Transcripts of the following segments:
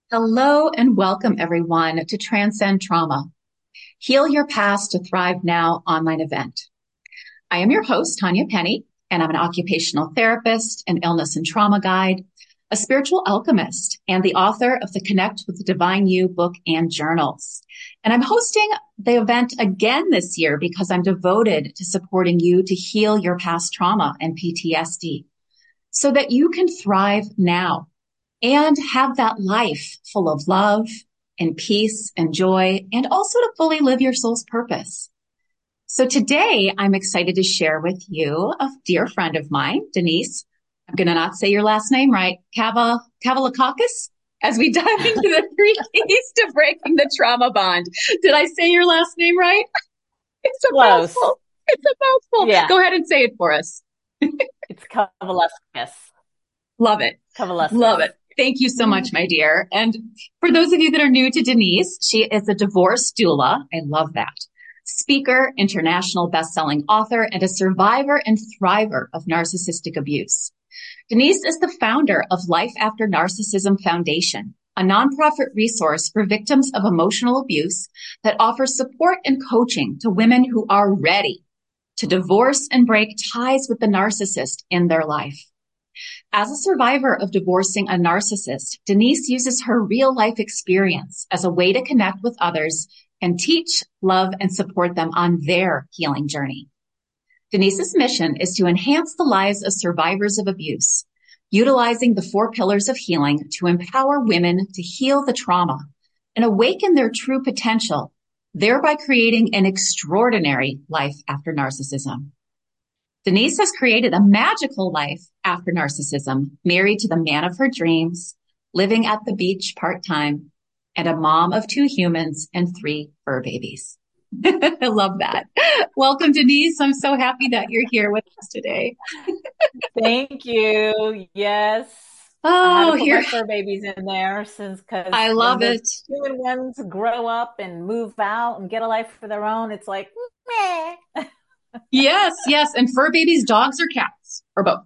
Hello and welcome everyone to Transcend Trauma. Heal Your Past to Thrive Now online event. I am your host, Tanya Penny, and I'm an occupational therapist, an illness and trauma guide, a spiritual alchemist, and the author of the Connect with the Divine You book and journals. And I'm hosting the event again this year because I'm devoted to supporting you to heal your past trauma and PTSD so that you can thrive now and have that life full of love and peace and joy, and also to fully live your soul's purpose. So today I'm excited to share with you a dear friend of mine, Denise. I'm going to not say your last name right. Kavaliakakis, as we dive into the 3 keys to breaking the trauma bond. Did I say your last name right? It's a Close. mouthful. It's a mouthful. Yeah. Go ahead and say it for us. It's Kavaliakakis. Love it. Love it. Thank you so much, my dear. And for those of you that are new to Denise, she is a divorce doula. I love that. Speaker, international best-selling author, and a survivor and thriver of narcissistic abuse. Denise is the founder of Life After Narcissism Foundation, a nonprofit resource for victims of emotional abuse that offers support and coaching to women who are ready to divorce and break ties with the narcissist in their life. As a survivor of divorcing a narcissist, Denise uses her real-life experience as a way to connect with others and teach, love, and support them on their healing journey. Denise's mission is to enhance the lives of survivors of abuse, utilizing the 4 pillars of healing to empower women to heal the trauma and awaken their true potential, thereby creating an extraordinary life after narcissism. Denise has created a magical life after narcissism, married to the man of her dreams, living at the beach part-time, and a mom of 2 humans and 3 fur babies. I love that. Welcome, Denise. I'm so happy that you're here with us today. Thank you. Yes. I had to put my fur babies in there because I love when it. the human ones grow up and move out and get a life for their own, it's like, meh. Yes. And fur babies, dogs or cats, or both?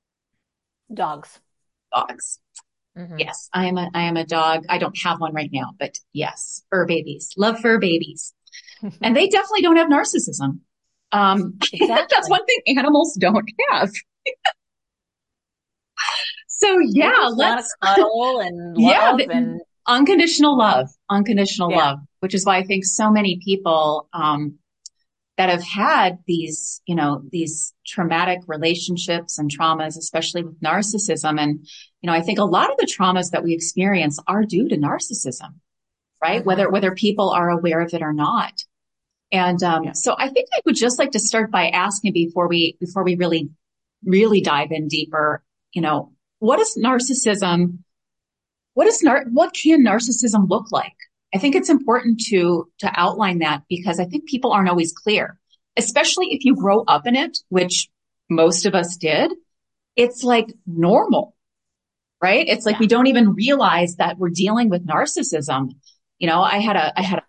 Dogs. Dogs. Mm-hmm. Yes, I am a dog. I don't have one right now, but yes, fur babies. Love fur babies. And they definitely don't have narcissism. Exactly. That's one thing animals don't have. So yeah, let's cuddle and love and unconditional love, which is why I think so many people that have had these traumatic relationships and traumas, especially with narcissism. And, I think a lot of the traumas that we experience are due to narcissism, right? Mm-hmm. Whether people are aware of it or not. And, so I think I would just like to start by asking before we really dive in deeper, what is narcissism? What can narcissism look like? I think it's important to outline that because I think people aren't always clear, especially if you grow up in it, which most of us did. It's like normal, right? It's like we don't even realize that we're dealing with narcissism. I had a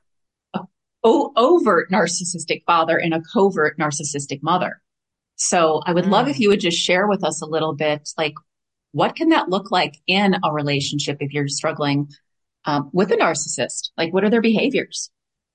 overt narcissistic father and a covert narcissistic mother. So I would love if you would just share with us a little bit, like, what can that look like in a relationship if you're struggling with a narcissist? Like, what are their behaviors?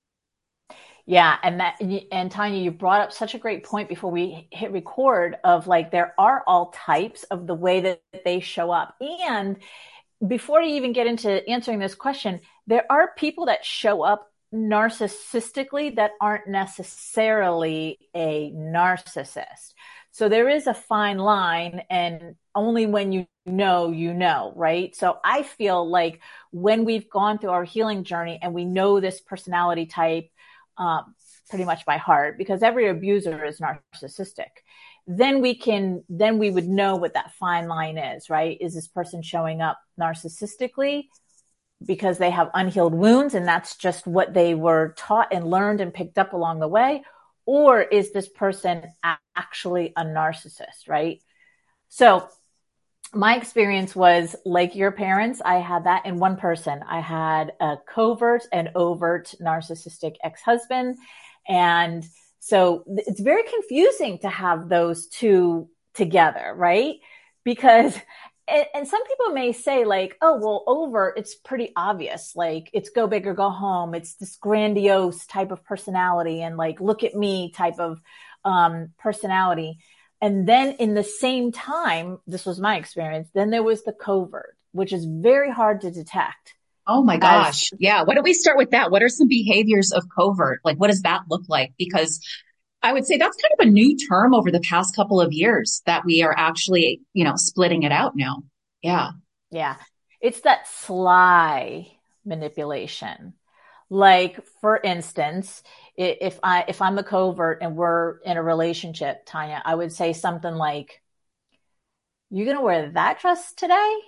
Yeah. And Tanya, you brought up such a great point before we hit record of like, there are all types of the way that they show up. And before you even get into answering this question, there are people that show up narcissistically that aren't necessarily a narcissist. So there is a fine line, and only when you know, right? So I feel like when we've gone through our healing journey and we know this personality type pretty much by heart, because every abuser is narcissistic, then we would know what that fine line is, right? Is this person showing up narcissistically because they have unhealed wounds and that's just what they were taught and learned and picked up along the way? Or is this person actually a narcissist, right? So my experience was like your parents. I had that in one person. I had a covert and overt narcissistic ex-husband. And so it's very confusing to have those two together, right? Because and some people may say like, oh, well, overt, it's pretty obvious. Like it's go big or go home. It's this grandiose type of personality and like, look at me type of personality. And then in the same time, this was my experience, then there was the covert, which is very hard to detect. Oh my gosh. Yeah. Why don't we start with that? What are some behaviors of covert? Like, what does that look like? Because I would say that's kind of a new term over the past couple of years that we are actually, splitting it out now. Yeah. Yeah. It's that sly manipulation. Like, for instance, if I'm a covert and we're in a relationship, Tanya, I would say something like, "You gonna wear that dress today?"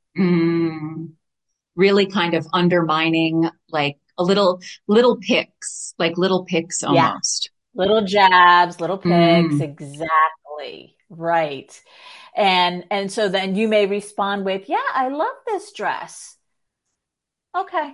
Really kind of undermining, like a little picks, almost. Yeah. Little jabs, little picks. Exactly. Right. And so then you may respond with, "Yeah, I love this dress." Okay.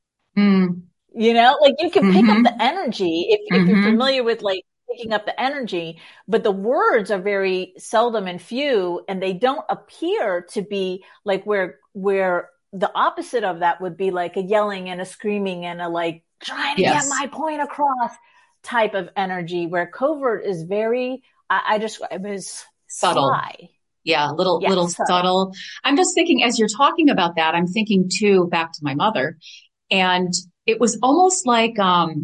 Like you can pick up the energy if you're familiar with like picking up the energy, but the words are very seldom and few, and they don't appear to be like where the opposite of that would be like a yelling and a screaming and a like trying to get my point across type of energy, where covert is very, I describe as subtle. Sly. Yeah, little subtle. I'm just thinking as you're talking about that, I'm thinking too back to my mother, and it was almost like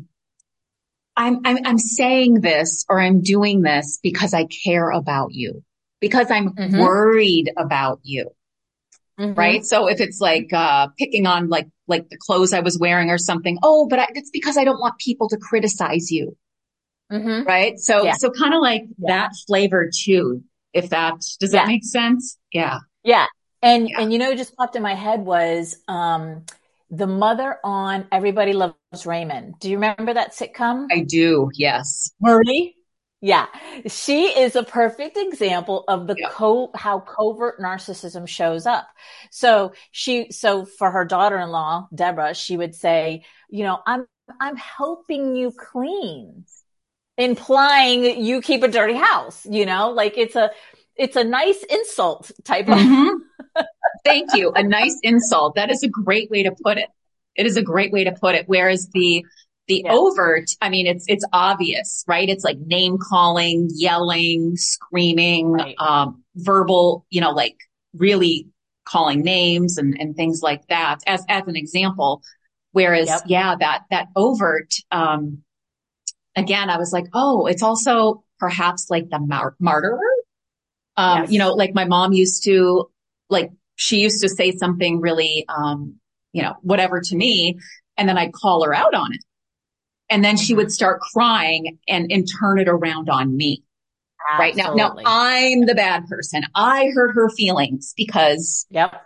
I'm saying this or I'm doing this because I care about you, because I'm worried about you. Right. So if it's like picking on like the clothes I was wearing or something, it's because I don't want people to criticize you. Right. So kind of like that flavor too. If does that make sense? Yeah. Yeah. And just popped in my head was the mother on Everybody Loves Raymond. Do you remember that sitcom? I do. Yes. Murray? Yeah. She is a perfect example of how covert narcissism shows up. So for her daughter-in-law, Deborah, she would say, I'm helping you clean, implying you keep a dirty house, like it's a nice insult type of. Thank you. A nice insult. That is a great way to put it. It is a great way to put it. Whereas the overt, I mean, it's obvious, right? It's like name calling, yelling, screaming, verbal, like really calling names and things like that as an example. Whereas, that overt, again, I was like, oh, it's also perhaps like the martyrer. Like my mom used to, like, she used to say something really, whatever to me, and then I'd call her out on it. And then she would start crying and turn it around on me. Absolutely. Right now I'm the bad person. I hurt her feelings because. Yep.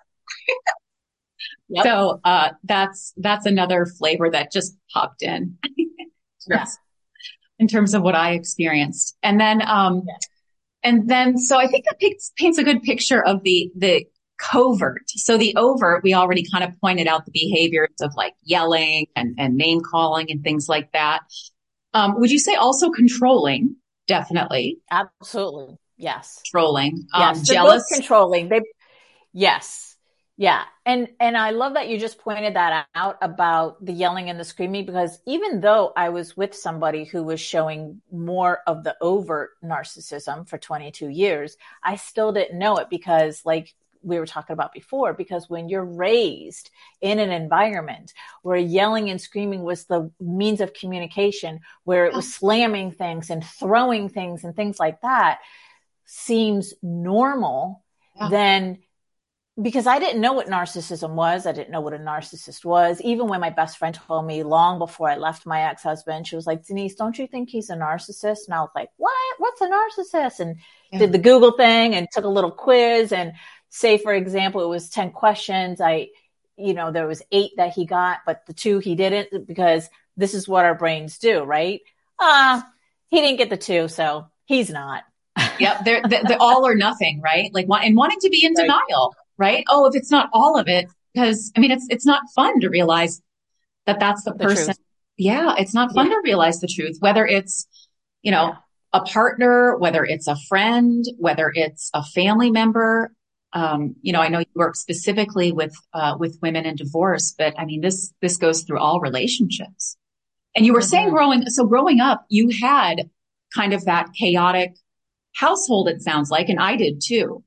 So, that's another flavor that just popped in. In terms of what I experienced. And then, so I think that paints a good picture of the covert. So the overt, we already kind of pointed out the behaviors of like yelling and name calling and things like that. Would you say also controlling? Definitely. Absolutely. Yes. Controlling. Yes. Jealous. Both controlling. Yes. Yeah. And I love that you just pointed that out about the yelling and the screaming, because even though I was with somebody who was showing more of the overt narcissism for 22 years, I still didn't know it because, like we were talking about before, because when you're raised in an environment where yelling and screaming was the means of communication, where it was slamming things and throwing things and things like that seems normal, then because I didn't know what narcissism was. I didn't know what a narcissist was. Even when my best friend told me long before I left my ex-husband, she was like, Denise, don't you think he's a narcissist? And I was like, what? What's a narcissist? And did the Google thing and took a little quiz, and say, for example, it was 10 questions. There was 8 that he got, but the 2 he didn't, because this is what our brains do, right? He didn't get the 2, so he's not. Yep. They're all or nothing, right? Like wanting to be in denial. Right? Oh, if it's not all of it, because I mean, it's not fun to realize that that's the person. Truth. Yeah. It's not fun to realize the truth, whether it's, a partner, whether it's a friend, whether it's a family member. I know you work specifically with women in divorce, but I mean, this goes through all relationships. And you were saying growing up, you had kind of that chaotic household, it sounds like, and I did too.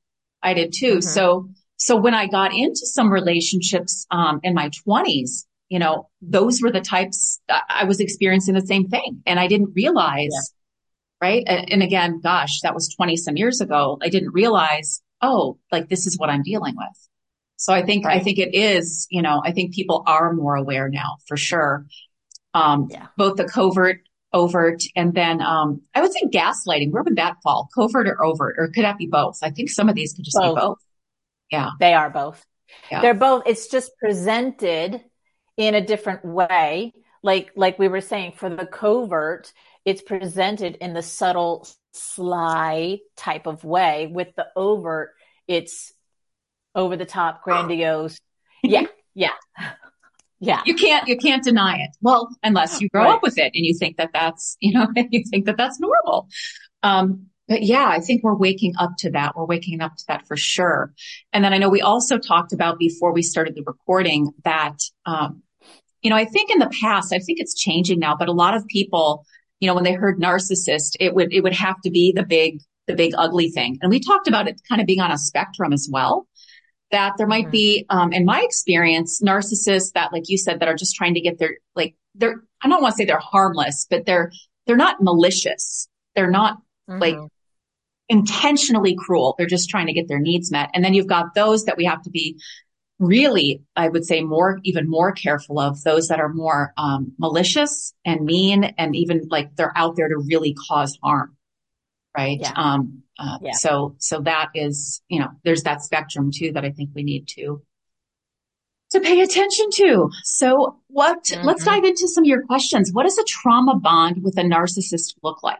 So when I got into some relationships, in my 20s, those were the types I was experiencing the same thing. And I didn't realize, right? And again, gosh, that was 20 some years ago. I didn't realize, oh, like this is what I'm dealing with. So I think it is, I think people are more aware now for sure. Both the covert, overt, and then, I would say gaslighting. Where would that fall? Covert or overt, or could that be both? I think some of these could just be both. Yeah. They are both. Yeah. They're both. It's just presented in a different way. Like we were saying, for the covert, it's presented in the subtle, sly type of way. With the overt, it's over the top, grandiose. Yeah. Yeah. Yeah. You can't deny it. Well, unless you grow up with it and you think that that's, you think that that's normal. But yeah, I think we're waking up to that. We're waking up to that for sure. And then I know we also talked about before we started the recording that, I think in the past, I think it's changing now, but a lot of people, when they heard narcissist, it would have to be the big ugly thing. And we talked about it kind of being on a spectrum as well, that there might be, in my experience, narcissists that, like you said, that are just trying to get I don't want to say they're harmless, but they're not malicious. They're not like intentionally cruel. They're just trying to get their needs met. And then you've got those that we have to be really, I would say even more careful of, those that are more, malicious and mean, and even like they're out there to really cause harm. Right. Yeah. So that is, there's that spectrum too, that I think we need to pay attention to. So let's dive into some of your questions. What does a trauma bond with a narcissist look like?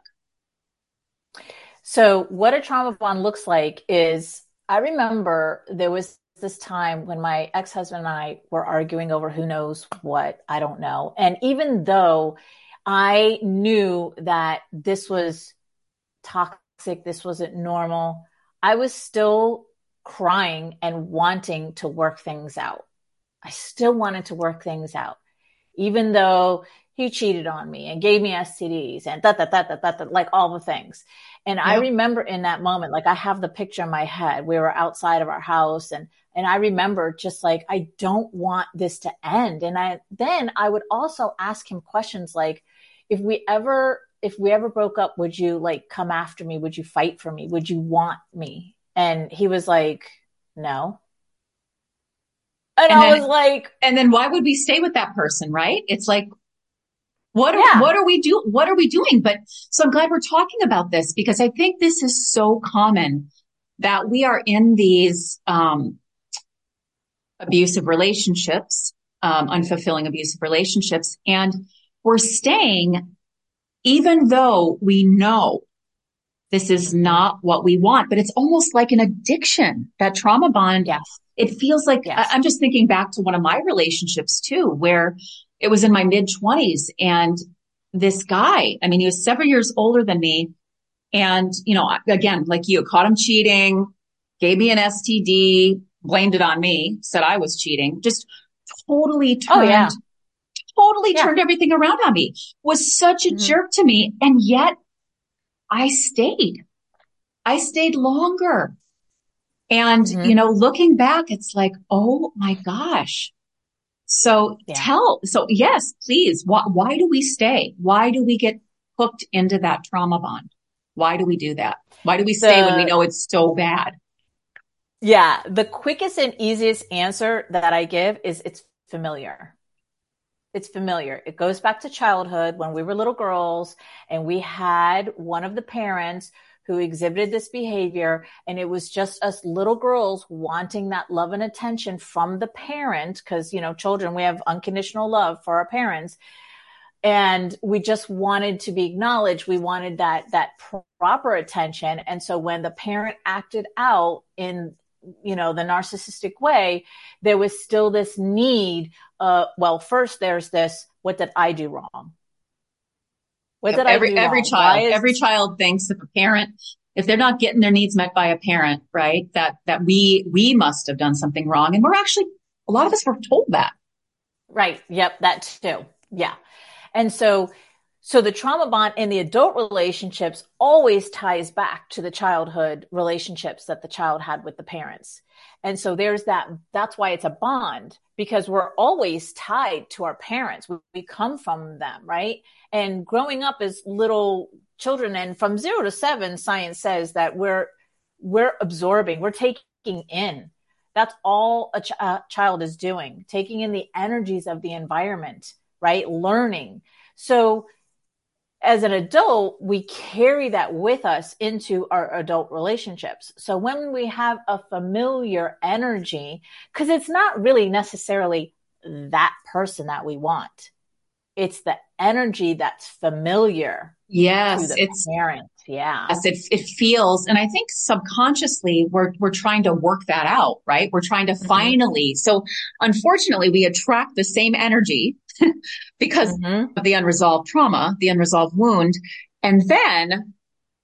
So what a trauma bond looks like is, I remember there was this time when my ex-husband and I were arguing over who knows what, I don't know. And even though I knew that this was toxic, this wasn't normal, I was still crying and wanting to work things out. I still wanted to work things out, even though he cheated on me and gave me STDs and like all the things. And I remember in that moment, like I have the picture in my head. We were outside of our house, and I remember just like, I don't want this to end. And then I would also ask him questions like, if we ever broke up, would you like come after me? Would you fight for me? Would you want me? And he was like, no. And I was like, and then why would we stay with that person? Right? It's like, what are we doing? But so I'm glad we're talking about this, because I think this is so common that we are in these, abusive relationships, unfulfilling abusive relationships. And we're staying even though we know this is not what we want, but it's almost like an addiction, that trauma bond. Yes. It feels like, I'm just thinking back to one of my relationships too, where it was in my mid 20s, and this guy, I mean, he was several years older than me. And, again, like you, caught him cheating, gave me an STD, blamed it on me, said I was cheating, just totally turned everything around on me, was such a jerk to me. And yet I stayed longer. And, looking back, it's like, oh my gosh. So yes, please. Why do we stay? Why do we get hooked into that trauma bond? Why do we do that? Why do we stay when we know it's so bad? Yeah. The quickest and easiest answer that I give is it's familiar. It's familiar. It goes back to childhood when we were little girls and we had one of the parents who exhibited this behavior, and it was just us little girls wanting that love and attention from the parent, because, children, we have unconditional love for our parents, and we just wanted to be acknowledged. We wanted that proper attention. And so when the parent acted out in, the narcissistic way, there was still this need. First there's this, what did I do wrong? What did I do wrong? Every child thinks if a parent if they're not getting their needs met by a parent, right, that we must have done something wrong. And we're actually, a lot of us were told that. Right. Yep. That too. Yeah. And so the trauma bond in the adult relationships always ties back to the childhood relationships that the child had with the parents. And so that's why it's a bond, because we're always tied to our parents. We come from them, right? And growing up as little children, and from 0 to 7, science says that we're absorbing, we're taking in. That's all a child is doing, taking in the energies of the environment, right? Learning. So as an adult, we carry that with us into our adult relationships. So when we have a familiar energy, because it's not really necessarily that person that we want, it's the energy that's familiar. Yes, to the parent. Yeah. Yes, it feels, and I think subconsciously we're trying to work that out, right? We're trying to finally. So unfortunately, we attract the same energy because of the unresolved trauma, the unresolved wound, and then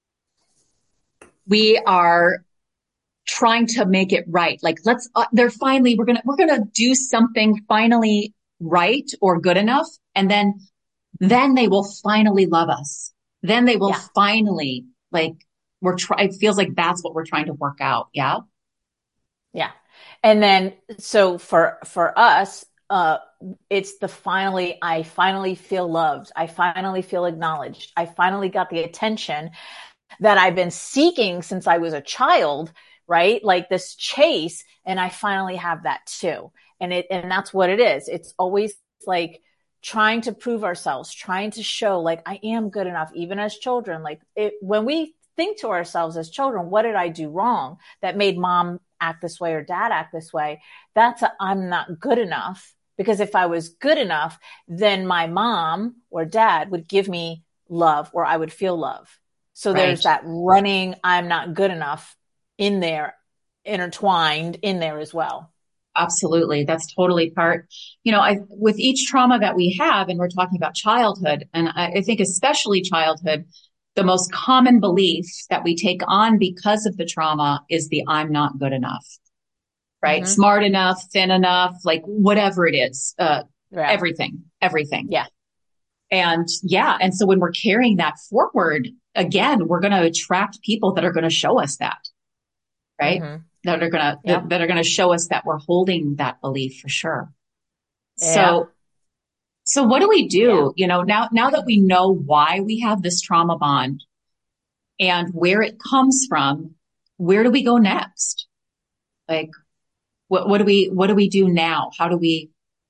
we are trying to make it right. Like we're gonna do something finally right or good enough, and then they will finally love us. Then they will finally, like, it feels like that's what we're trying to work out. Yeah. Yeah. And then, so for us, it's I finally feel loved. I finally feel acknowledged. I finally got the attention that I've been seeking since I was a child, right? Like this chase. And I finally have that too. And that's what it is. It's always like trying to prove ourselves, trying to show like I am good enough, even as children. Like when we think to ourselves as children, what did I do wrong that made mom act this way or dad act this way? I'm not good enough, because if I was good enough, then my mom or dad would give me love, or I would feel love. So there's that running, I'm not good enough in there, intertwined in there as well. Absolutely. That's totally part, with each trauma that we have, and we're talking about childhood, and I think especially childhood, the most common belief that we take on because of the trauma is the I'm not good enough, right? Smart enough, thin enough, like whatever it is, everything. Yeah. And so when we're carrying that forward, again, we're going to attract people that are going to show us that, right? That are going to show us that we're holding that belief for sure. Yeah. So what do we do? Now that we know why we have this trauma bond and where it comes from, where do we go next? Like, what do we do now? How do the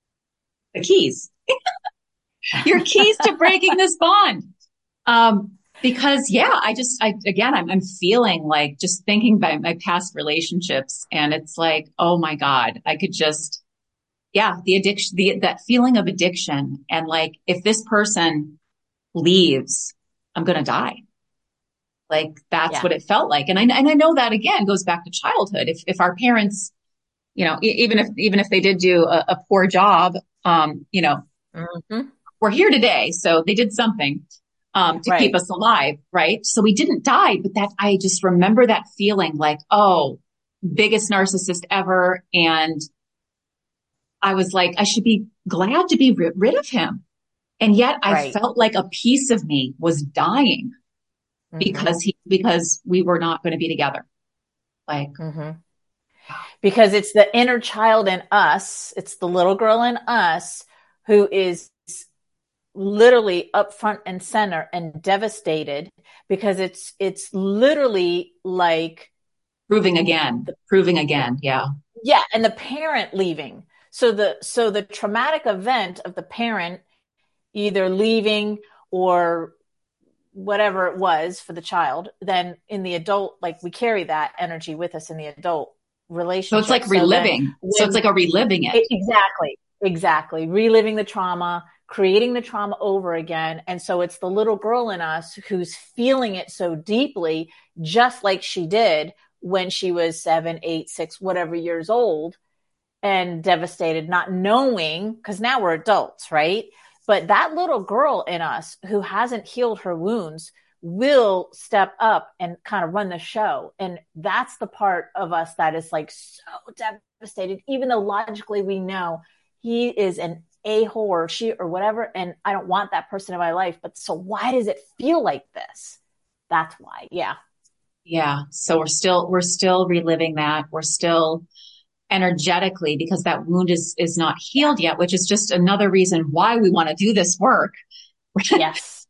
keys, your keys to breaking this bond? Because I'm feeling like, just thinking about my past relationships, and it's like, oh my God, I could just, the addiction, that feeling of addiction. And like, if this person leaves, I'm going to die. Like, that's what it felt like. And I know that again goes back to childhood. If our parents, even if they did do a poor job, we're here today. So they did something. To keep us alive, right? So we didn't die, but I just remember that feeling like, oh, biggest narcissist ever. And I was like, I should be glad to be rid of him. And yet I felt like a piece of me was dying because we were not going to be together. Like, because it's the inner child in us. It's the little girl in us who is literally up front and center and devastated, because it's literally like proving again. Yeah. And the parent leaving. So the traumatic event of the parent either leaving or whatever it was for the child, then in the adult, like, we carry that energy with us in the adult relationship. So it's like reliving. So it's like a reliving it. Exactly. Reliving the trauma, creating the trauma over again. And so it's the little girl in us who's feeling it so deeply, just like she did when she was 7, 8, 6, whatever years old, and devastated, not knowing, because now we're adults, right? But that little girl in us who hasn't healed her wounds will step up and kind of run the show. And that's the part of us that is like so devastated, even though logically we know he is an a-hole or she or whatever, and I don't want that person in my life. But so why does it feel like this? That's why. Yeah. Yeah. So we're still reliving that. We're still energetically, because that wound is not healed yet, which is just another reason why we want to do this work. Yes.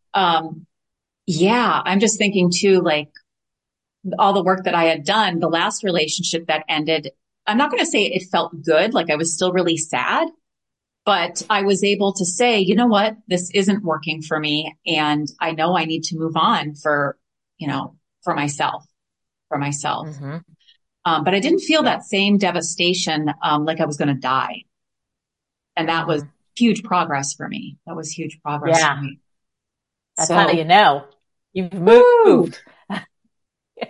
Yeah. I'm just thinking too, like all the work that I had done, the last relationship that ended, I'm not going to say it felt good. Like I was still really sad, but I was able to say, you know what, this isn't working for me. And I know I need to move on for myself. Mm-hmm. But I didn't feel that same devastation, like I was going to die. And that was huge progress for me. That was huge progress for me. That's how you know you've moved. Yeah.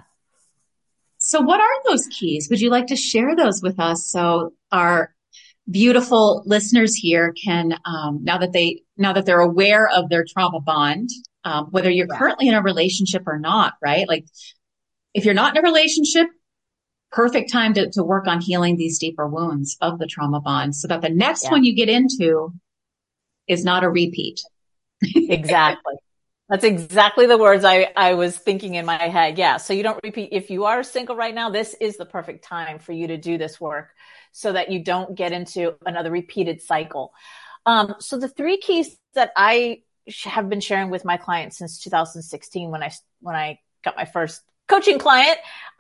So what are those keys? Would you like to share those with us so our beautiful listeners here can, now that they're aware of their trauma bond, whether you're currently in a relationship or not, right? Like if you're not in a relationship, perfect time to work on healing these deeper wounds of the trauma bond so that the next one you get into is not a repeat. Exactly. That's exactly the words I was thinking in my head. Yeah. So you don't repeat. If you are single right now, this is the perfect time for you to do this work so that you don't get into another repeated cycle. So the 3 keys that I have been sharing with my clients since 2016, when I got my first coaching client,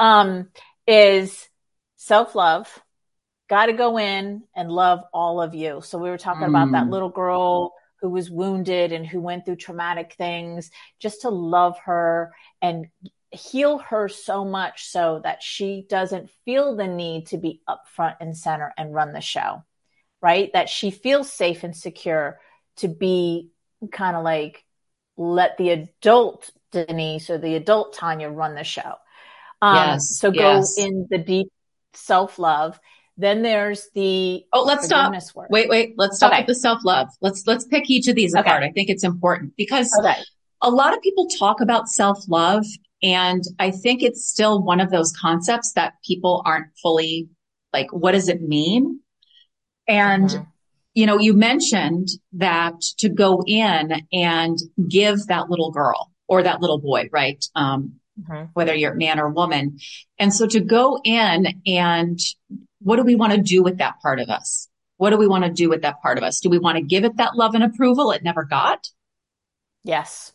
is self-love. Got to go in and love all of you. So we were talking about that little girl who was wounded and who went through traumatic things, just to love her and heal her so much so that she doesn't feel the need to be up front and center and run the show, right? That she feels safe and secure to be kind of like, let the adult Denise or the adult Tanya run the show. So go in the deep self-love. Then there's the let's stop. Work. Wait. Let's stop with the self-love. Let's pick each of these apart. I think it's important because a lot of people talk about self-love, and I think it's still one of those concepts that people aren't fully like, what does it mean? And you mentioned that to go in and give that little girl or that little boy, right? Whether you're a man or woman. And so to go in and what do we want to do with that part of us? What do we want to do with that part of us? Do we want to give it that love and approval it never got? Yes.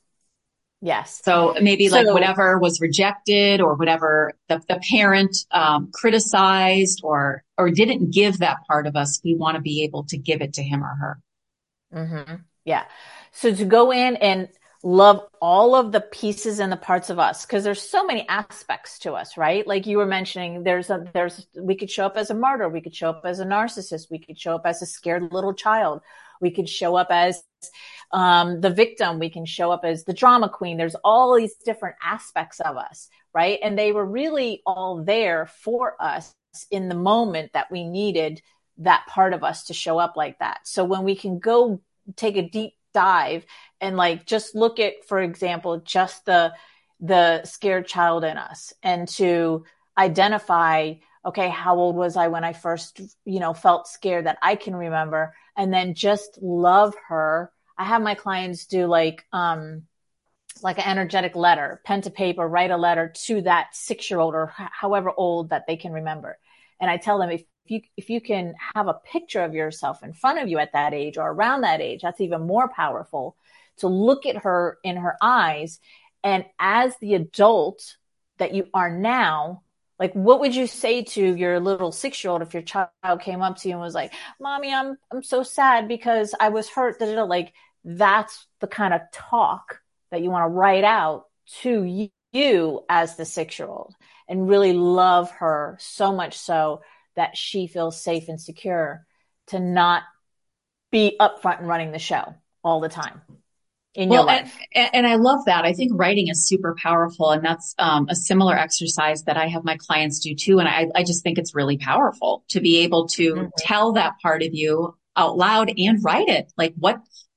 So maybe like whatever was rejected or whatever the parent criticized or didn't give that part of us, we want to be able to give it to him or her. Yeah. So to go in and love all of the pieces and the parts of us, because there's so many aspects to us, right? Like you were mentioning, we could show up as a martyr. We could show up as a narcissist. We could show up as a scared little child. We could show up as the victim. We can show up as the drama queen. There's all these different aspects of us, right? And they were really all there for us in the moment that we needed that part of us to show up like that. So when we can go take a deep dive and like just look at, for example, just the scared child in us, and to identify, okay, how old was I when I first, felt scared that I can remember, and then just love her. I have my clients do like an energetic letter, pen to paper, write a letter to that 6-year-old or however old that they can remember. And I tell them, if you can have a picture of yourself in front of you at that age or around that age, that's even more powerful, to look at her in her eyes. And as the adult that you are now, like, what would you say to your little 6-year-old if your child came up to you and was like, Mommy, I'm so sad because I was hurt. Like, that's the kind of talk that you want to write out to you as the 6-year-old, and really love her so much so that she feels safe and secure to not be upfront and running the show all the time in your life. And I love that. I think writing is super powerful. And that's a similar exercise that I have my clients do too. And I just think it's really powerful to be able to tell that part of you out loud and write it. Like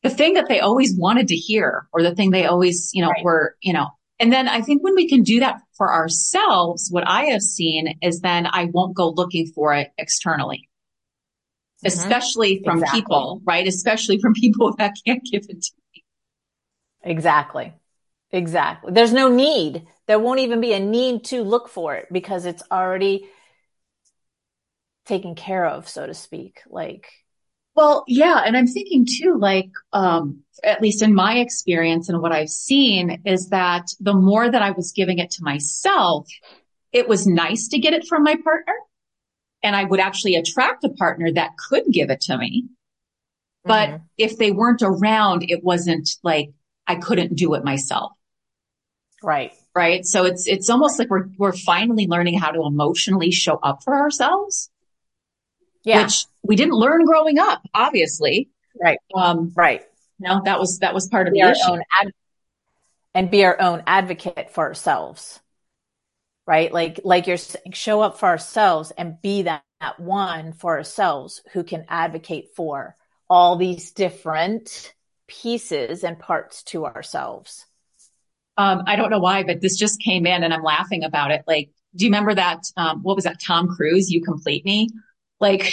the thing that they always wanted to hear, or the thing they always, Right. were, and then I think when we can do that for ourselves, what I have seen is then I won't go looking for it externally, especially from Exactly. people, right? Especially from people that can't give it to me. Exactly. Exactly. There's no need. There won't even be a need to look for it because it's already taken care of, so to speak. Like, Well, yeah. And I'm thinking too, like, at least in my experience and what I've seen is that the more that I was giving it to myself, it was nice to get it from my partner. And I would actually attract a partner that could give it to me. But if they weren't around, it wasn't like I couldn't do it myself. right. Right. So it's almost like we're finally learning how to emotionally show up for ourselves, Yeah. which we didn't learn growing up, obviously. Right. Right. That was part of Be the our issue. own and be our own advocate for ourselves. Right. Like you're saying, show up for ourselves and be that one for ourselves who can advocate for all these different pieces and parts to ourselves. I don't know why, but this just came in and I'm laughing about it. Like, do you remember that? What was that? Tom Cruise, You Complete Me? Like,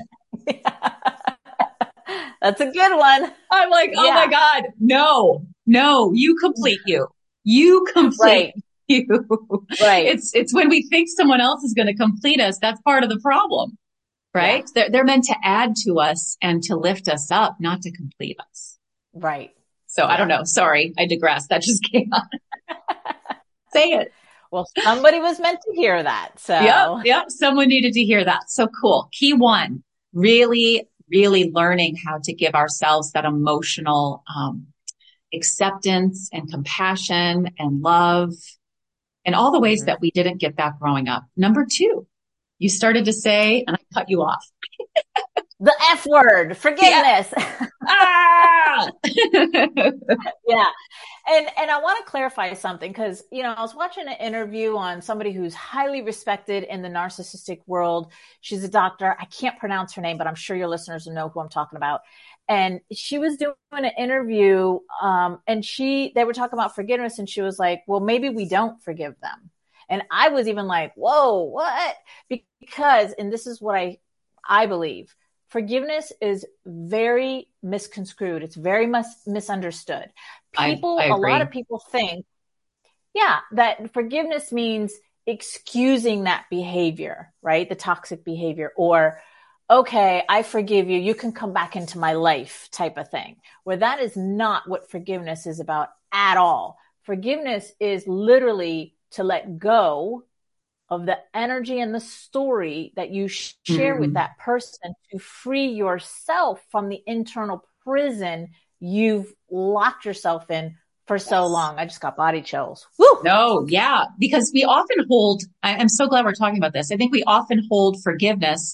that's a good one. I'm like, oh my God, no, you complete you. You complete you. Right. It's when we think someone else is going to complete us. That's part of the problem, right? Yeah. They're meant to add to us and to lift us up, not to complete us. Right. So I don't know. Sorry, I digress. That just came on. Say it. Well, somebody was meant to hear that. So yep. Someone needed to hear that. So cool. Key one, really, really learning how to give ourselves that emotional, acceptance and compassion and love and all the ways that we didn't get that growing up. Number 2, you started to say, and I cut you off. The F word, forgiveness. Ah! Yeah. And I want to clarify something because, I was watching an interview on somebody who's highly respected in the narcissistic world. She's a doctor. I can't pronounce her name, but I'm sure your listeners will know who I'm talking about. And she was doing an interview, and they were talking about forgiveness, and she was like, well, maybe we don't forgive them. And I was even like, whoa, what? Because, and this is what I believe, forgiveness is very misconstrued. It's very misunderstood. I A lot of people think, that forgiveness means excusing that behavior, right? The toxic behavior, or, okay, I forgive you. You can come back into my life type of thing, where that is not what forgiveness is about at all. Forgiveness is literally to let go of the energy and the story that you share with that person to free yourself from the internal prison you've locked yourself in for so long. I just got body chills. Woo! No, yeah, because we often hold, I'm so glad we're talking about this. I think we often hold forgiveness,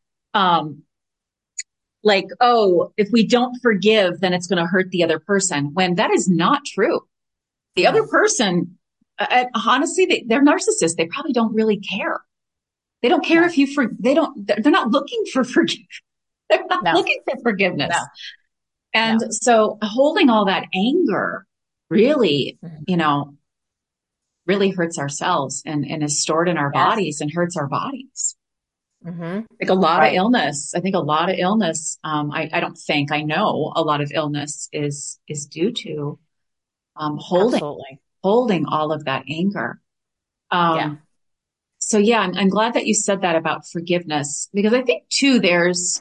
like, oh, if we don't forgive, then it's going to hurt the other person, when that is not true. The other person, honestly, they're narcissists. They probably don't really care. They don't care if they're not looking for forgiveness. They're not looking for forgiveness. And so holding all that anger really, really hurts ourselves and is stored in our bodies and hurts our bodies. Like a lot of illness. I think a lot of illness. I know a lot of illness is due to, holding all of that anger. So I'm glad that you said that about forgiveness, because I think too, there's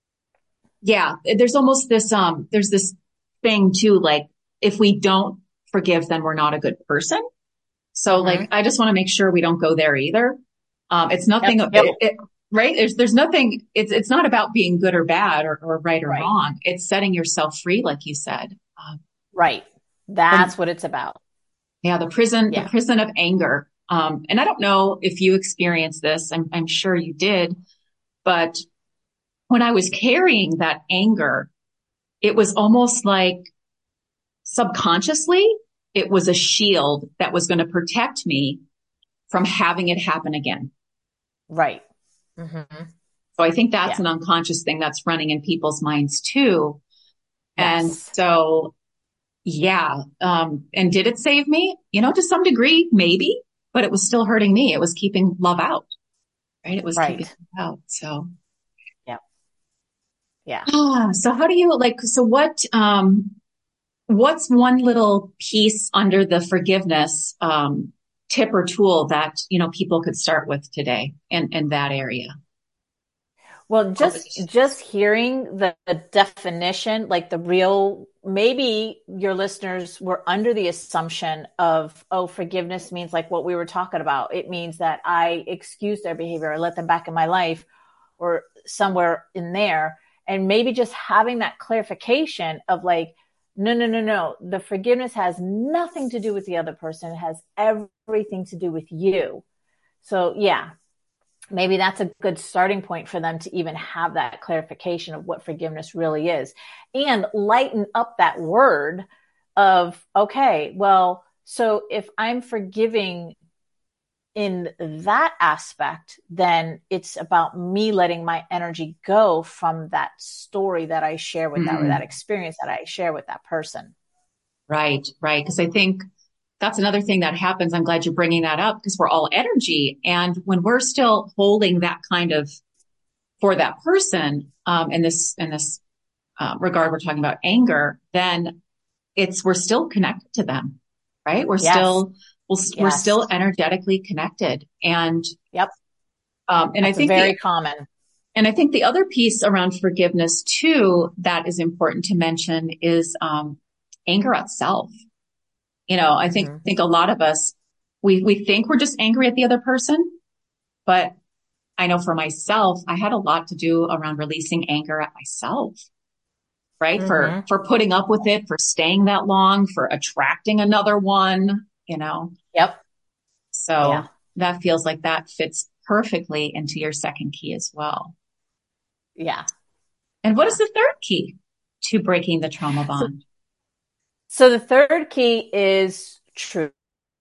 almost this, there's this thing too, like if we don't forgive, then we're not a good person. So like, I just want to make sure we don't go there either. It's nothing, right? There's nothing, it's not about being good or bad or right or wrong. It's setting yourself free, like you said. Right. That's what it's about. Yeah. The prison of anger. And I don't know if you experienced this. I'm sure you did, but when I was carrying that anger, it was almost like subconsciously, it was a shield that was going to protect me from having it happen again. Right. So I think that's an unconscious thing that's running in people's minds too. And Yes. so, yeah. And did it save me? To some degree, maybe, but it was still hurting me. It was keeping love out, right? It was keeping Right. love out. So, Yeah. Yeah. so how do you what's one little piece under the forgiveness, tip or tool that, people could start with today in that area? Well, Or just hearing the definition, like the real, maybe your listeners were under the assumption of, oh, forgiveness means like what we were talking about. It means that I excuse their behavior or let them back in my life or somewhere in there. And maybe just having that clarification of like, no, no, no, no. The forgiveness has nothing to do with the other person. It has everything to do with you. So yeah, maybe that's a good starting point for them to even have that clarification of what forgiveness really is and lighten up that word of, okay, well, so if I'm forgiving in that aspect, then it's about me letting my energy go from that story that I share with that or that experience that I share with that person. Right, right. Because I think that's another thing that happens. I'm glad you're bringing that up because we're all energy. And when we're still holding that kind of for that person, in this regard, we're talking about anger, then we're still connected to them, right? Yes. We're Yes. still energetically connected. And, Yep. and That's very common. and I think the other piece around forgiveness too, that is important to mention is, anger itself. I think a lot of us, we think we're just angry at the other person, but I know for myself, I had a lot to do around releasing anger at myself, right? For putting up with it, for staying that long, for attracting another one. Yep. Yeah. So that feels like that fits perfectly into your second key as well. Yeah. And what is Yeah. the third key to breaking the trauma So, bond? so the third key is truth,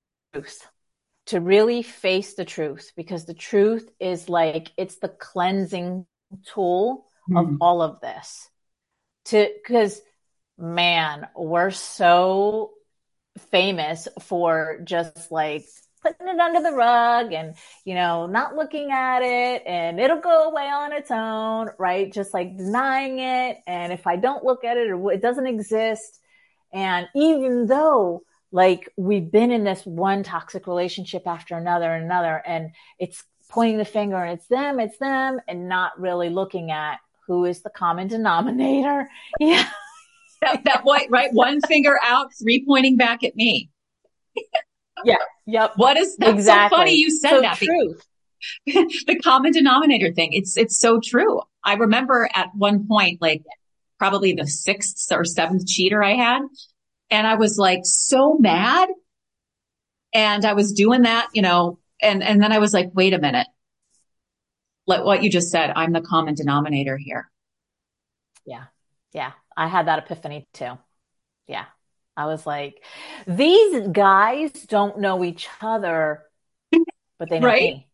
to really face the truth, because the truth is like, it's the cleansing tool of Mm. all of this. Because man, we're so famous for just like putting it under the rug and, not looking at it and it'll go away on its own, right? Just like denying it. And if I don't look at it or it doesn't exist. And even though like we've been in this one toxic relationship after another and another, and it's pointing the finger and it's them, and not really looking at who is the common denominator. Yeah. That boy, right? One finger out, three pointing back at me. Yeah. Yep. That's so funny Exactly. you said So that. truth. The common denominator thing. It's so true. I remember at one point, like probably the sixth or seventh cheater I had. And I was like so mad. And I was doing that, and then I was like, wait a minute. Like what you just said, I'm the common denominator here. Yeah. Yeah. I had that epiphany too. Yeah. I was like, these guys don't know each other, but they know Right? me.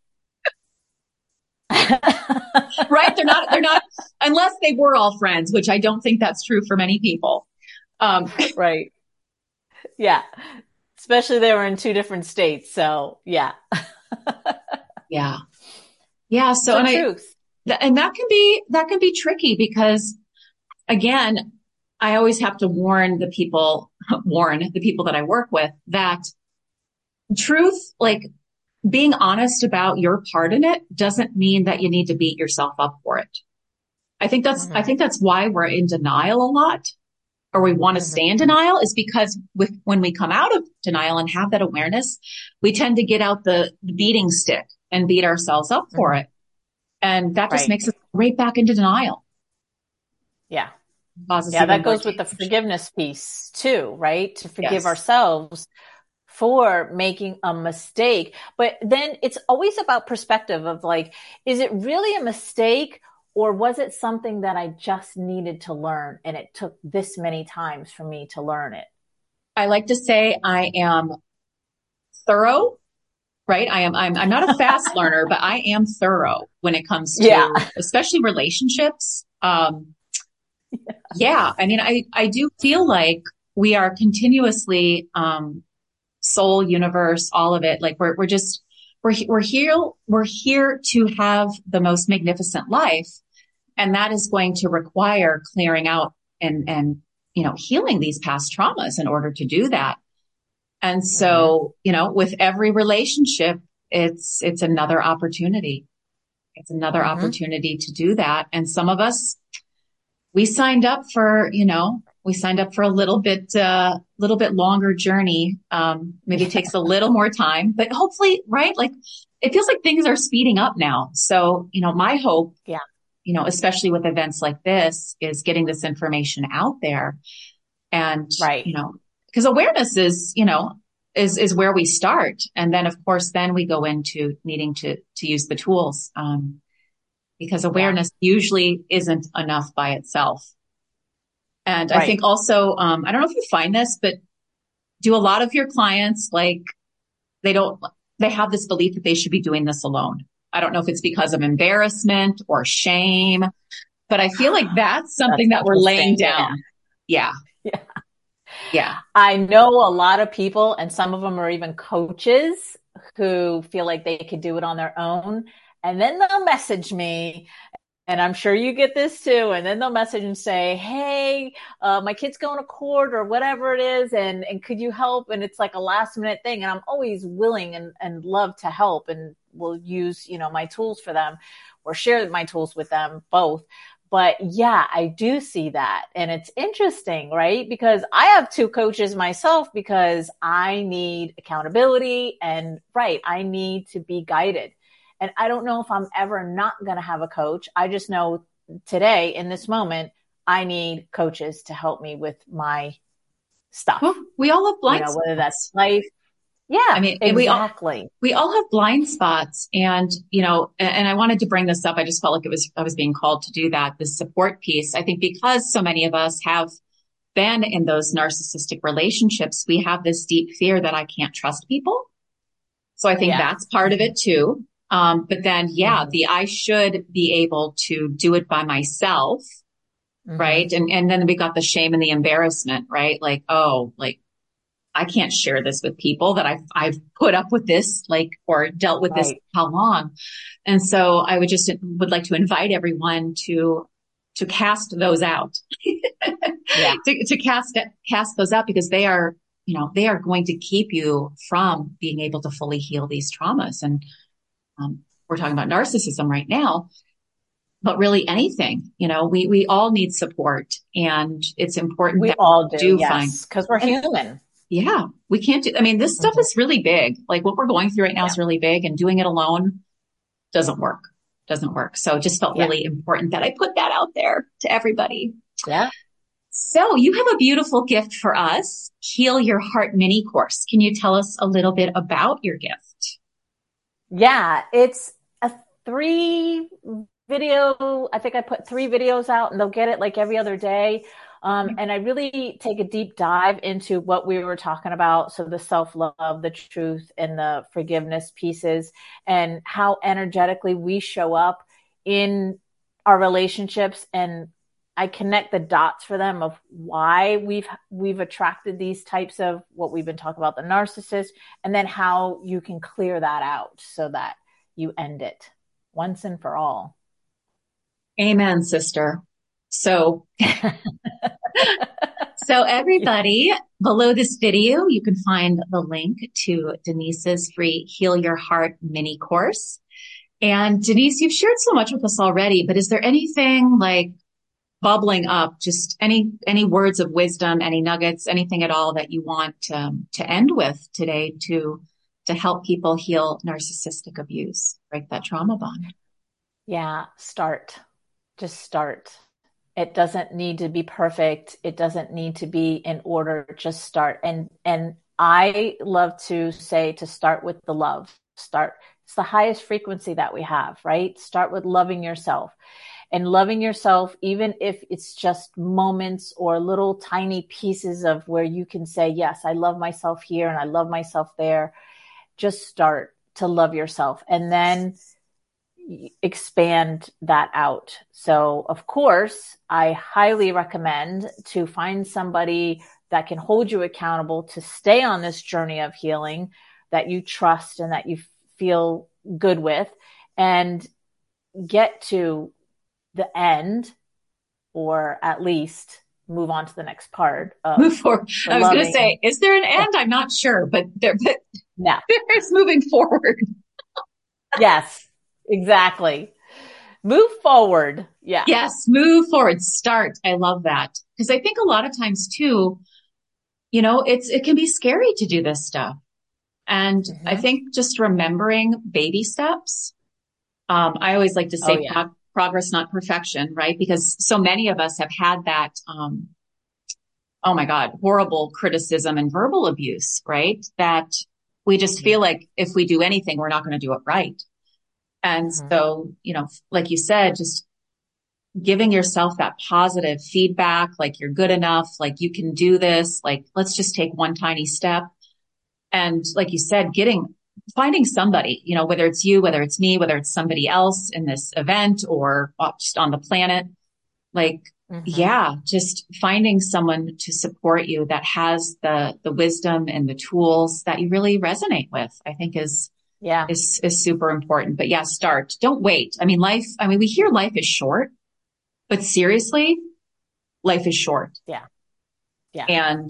Right? They're not, unless they were all friends, which I don't think that's true for many people. Right. Yeah. Especially they were in two different states. So yeah. Yeah. Yeah. So, So truth. and that can be tricky because again, I always have to warn the people that I work with that truth, like being honest about your part in it doesn't mean that you need to beat yourself up for it. I think that's why we're in denial a lot, or we want to stay in denial, is because when we come out of denial and have that awareness, we tend to get out the beating stick and beat ourselves up for it. And that just Right. makes us right back into denial. Yeah. Causes Yeah. even That more goes with the damage. forgiveness piece too, right? To forgive Yes. ourselves for making a mistake. But then it's always about perspective of like, is it really a mistake, or was it something that I just needed to learn and it took this many times for me to learn it? I like to say I am thorough, right? I'm not a fast learner, but I am thorough when it comes Yeah. to especially relationships. Yeah. I mean, I do feel like we are continuously, soul, universe, all of it. Like we're just, we're here to have the most magnificent life. And that is going to require clearing out and, healing these past traumas in order to do that. And Mm-hmm. so, with every relationship, it's another opportunity. It's another Mm-hmm. opportunity to do that. And some of us, we signed up for, we signed up for a little bit longer journey. Maybe it takes a little more time, but hopefully, right? Like it feels like things are speeding up now. So, my hope, Yeah. especially with events like this, is getting this information out there. And, Right. because awareness is where we start. And then of course, then we go into needing to use the tools. Because Yeah. awareness usually isn't enough by itself. And I Right. think also, I don't know if you find this, but do a lot of your clients like they don't, they have this belief that they should be doing this alone? I don't know if it's because of embarrassment or shame, but I feel like that's That's something that we're laying interesting. Yeah. down. Yeah. Yeah. Yeah. I know a lot of people, and some of them are even coaches who feel like they could do it on their own. And then they'll message me, and I'm sure you get this too. And then they'll message and say, "Hey, my kid's going to court or whatever it is, and could you help?" And it's like a last minute thing. And I'm always willing and love to help, and will use, my tools for them or share my tools with them both. But yeah, I do see that. And it's interesting, right? Because I have two coaches myself because I need accountability and right. I need to be guided. And I don't know if I'm ever not going to have a coach. I just know today in this moment, I need coaches to help me with my stuff, Well, we all have blind whether that's spots. life. I Yeah, mean, exactly. we all have blind spots. And, and I wanted to bring this up. I just felt like I was being called to do that. The support piece. I think because so many of us have been in those narcissistic relationships, we have this deep fear that I can't trust people. So I think Yeah. that's part of it too. But then, yeah, Mm-hmm. I should be able to do it by myself. Mm-hmm. Right. And then we got the shame and the embarrassment, right? Like, oh, like I can't share this with people that I've put up with this, like, or dealt with this Right. how long. And so I would like to invite everyone to cast those out, Yeah. to cast those out because they are going to keep you from being able to fully heal these traumas. And, we're talking about narcissism right now, but really anything, we all need support and it's important We that all we do. do find, Yes. Because we're and human. yeah, we can't do, I mean, this stuff Mm-hmm. is really big. Like what we're going through right now Yeah. is really big and doing it alone doesn't work. Doesn't work. So it just felt Yeah. really important that I put that out there to everybody. Yeah. So you have a beautiful gift for us, Heal Your Heart mini course. Can you tell us a little bit about your gift? Yeah. It's a 3 video. I think I put 3 videos out and they'll get it like every other day. And I really take a deep dive into what we were talking about. So the self-love, the truth, and the forgiveness pieces, and how energetically we show up in our relationships. And I connect the dots for them of why we've attracted these types of what we've been talking about, the narcissist, and then how you can clear that out so that you end it once and for all. Amen, sister. So So everybody, below this video, you can find the link to Denise's free Heal Your Heart mini course. And Denise, you've shared so much with us already, but is there anything like bubbling up, just any words of wisdom, any nuggets, anything at all that you want to end with today to help people heal narcissistic abuse, break that trauma bond? Yeah, start. Just start. It doesn't need to be perfect. It doesn't need to be in order. Just start. And I love to say to start with the love. Start. It's the highest frequency that we have, right? Start with loving yourself. And loving yourself, even if it's just moments or little tiny pieces of where you can say, yes, I love myself here and I love myself there. Just start to love yourself. And then expand that out. So of course, I highly recommend to find somebody that can hold you accountable to stay on this journey of healing that you trust and that you feel good with, and get to the end, or at least move on to the next part of move forward. I was going to say, is there an end? I'm not sure, but there's moving forward. Yes, exactly. Move forward. Yeah. Yes. Move forward. Start. I love that. Because I think a lot of times too, it can be scary to do this stuff. And I think just remembering baby steps. I always like to say progress, not perfection, right? Because so many of us have had that, oh my God, horrible criticism and verbal abuse, right? That we just feel like if we do anything, we're not going to do it right. And so, like you said, just giving yourself that positive feedback, like you're good enough, like you can do this, like let's just take one tiny step. And like you said, finding somebody, whether it's you, whether it's me, whether it's somebody else in this event or just on the planet, like, just finding someone to support you that has the wisdom and the tools that you really resonate with, I think is super important. But start. Don't wait. We hear life is short, but seriously, life is short. Yeah. Yeah. And,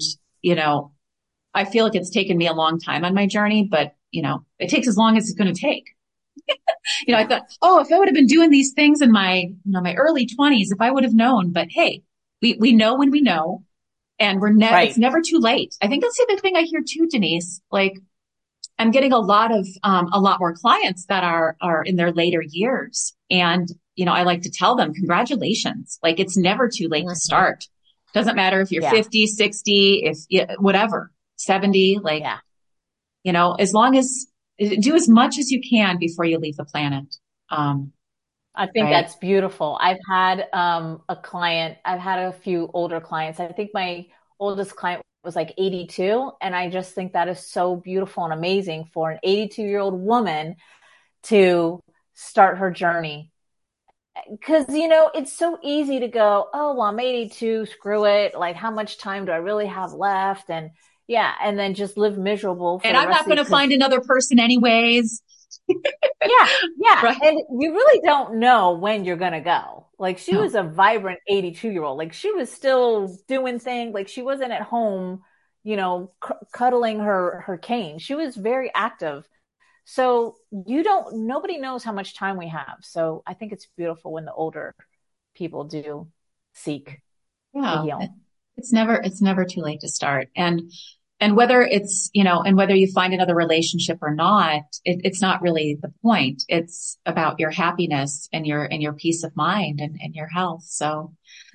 I feel like it's taken me a long time on my journey, but it takes as long as it's going to take. I thought, if I would have been doing these things in my, my early 20s, if I would have known, but hey, we know when we know, and it's never too late. I think that's the other thing I hear too, Denise. Like I'm getting a lot more clients that are in their later years. And, I like to tell them, congratulations. Like it's never too late to start. Doesn't matter if you're 50, 60, whatever, 70, as long as do as much as you can before you leave the planet. I think that's beautiful. I've had a few older clients. I think my oldest client was like 82. And I just think that is so beautiful and amazing for an 82-year-old woman to start her journey. Because, it's so easy to go, oh, well, I'm 82, screw it. Like, how much time do I really have left? And and then just live miserable. And I'm not going to find another person anyways. Yeah. Right. And you really don't know when you're going to go. Like she was a vibrant 82-year-old. Like she was still doing things. Like she wasn't at home, cuddling her cane. She was very active. So nobody knows how much time we have. So I think it's beautiful when the older people do seek to heal. It's never too late to start. And whether it's, and whether you find another relationship or not, it's not really the point. It's about your happiness and your peace of mind and your health. So,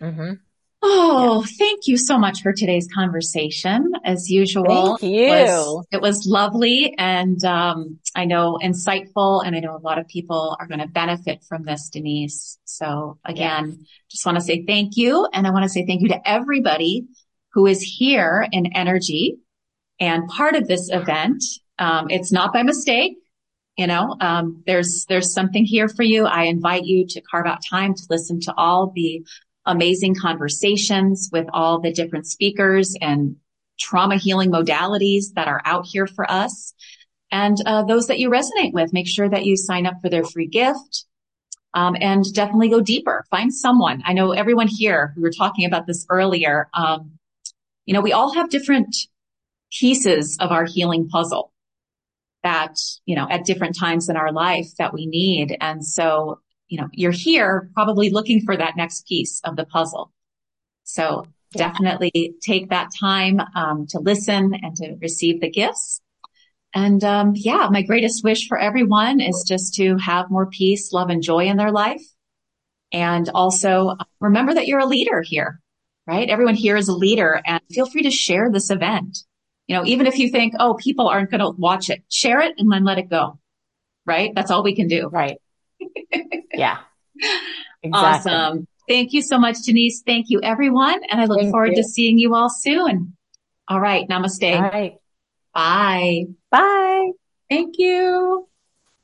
thank you so much for today's conversation. As usual, thank you. It was lovely and, I know insightful, and I know a lot of people are going to benefit from this, Denise. So again, just want to say thank you. And I want to say thank you to everybody who is here in energy and part of this event. It's not by mistake. There's something here for you. I invite you to carve out time to listen to all the amazing conversations with all the different speakers and trauma healing modalities that are out here for us. And those that you resonate with, make sure that you sign up for their free gift. And definitely go deeper. Find someone. I know everyone here, we were talking about this earlier. We all have different pieces of our healing puzzle that, at different times in our life that we need. And so, you're here probably looking for that next piece of the puzzle. So definitely take that time, to listen and to receive the gifts. And, my greatest wish for everyone is just to have more peace, love, and joy in their life. And also remember that you're a leader here, right? Everyone here is a leader, and feel free to share this event. Even if you think, people aren't going to watch it, share it and then let it go, right? That's all we can do. Right. Yeah. Exactly. Awesome. Thank you so much, Denise. Thank you, everyone. And I look forward to seeing you all soon. All right. Namaste. All right. Bye. Bye. Thank you.